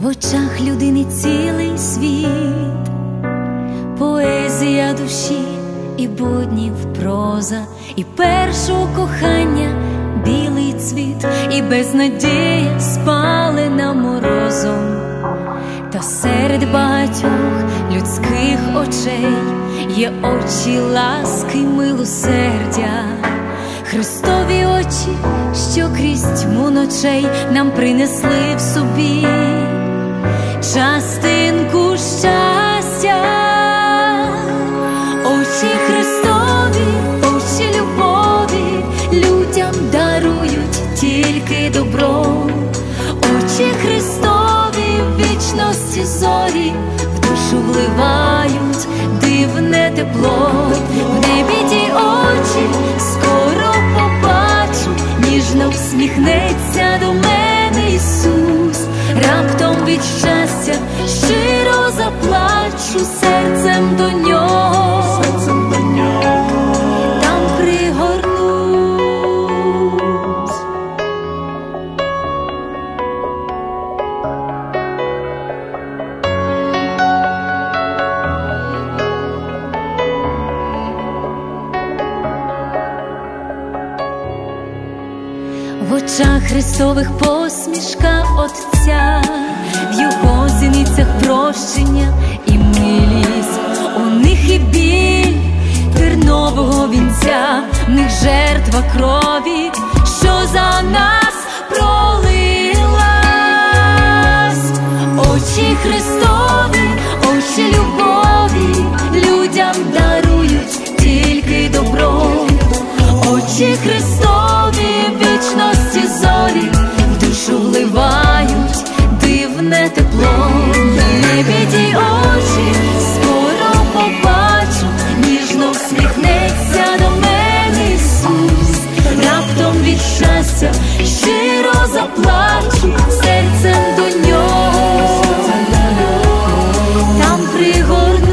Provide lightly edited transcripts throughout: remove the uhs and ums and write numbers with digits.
В очах людини цілий світ, поезія душі і буднів проза, і першого кохання білий цвіт, і безнадія спалена морозом. Та серед багатьох людських очей є очі ласки, милосердя, Христові очі, що крізь тьму ночей нам принесли в собі частинку щастя. Очі Христові, очі любові, людям дарують тільки добро. Очі Христові, в вічності зорі, в душу вливають дивне тепло. В небі ті очі скоро побачу, ніжно всміхнеться до мене Ісус. Раптом від щастя щиро заплачу, серцем до нього, там пригорнусь. В очах Христових посмішка Отця, в Його зіницях прощення і милість. У них і біль тернового вінця, в них жертва крові, що за нас пролилась. Очі Христові, очі любові, людям дарують тільки добро. Очі Христові, вічності зорі, в душу вливають дивне тепло. В небі ті очі скоро побачу, ніжно всміхнеться до мене Ісус. Раптом від щастя щиро заплачу, серцем до нього, там пригорнусь.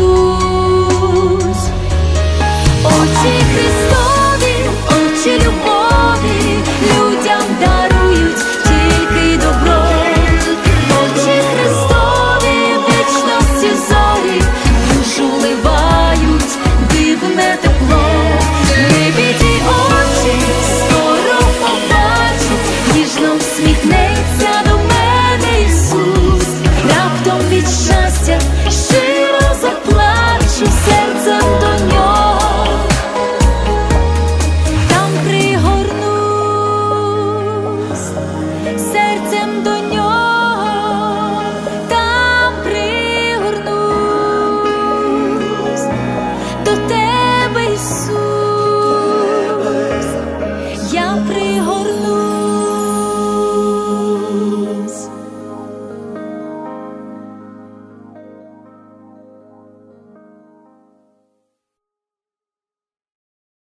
Очі Христові, очі любові, людям дарують тільки добро. Очі Христові, вічності зорі, в душу вливають дивне тепло. В небі ті очі скоро побачу, ніжно всміхнеться до мене Ісус. Раптом від щастя щиро заплачу, серцем до нього.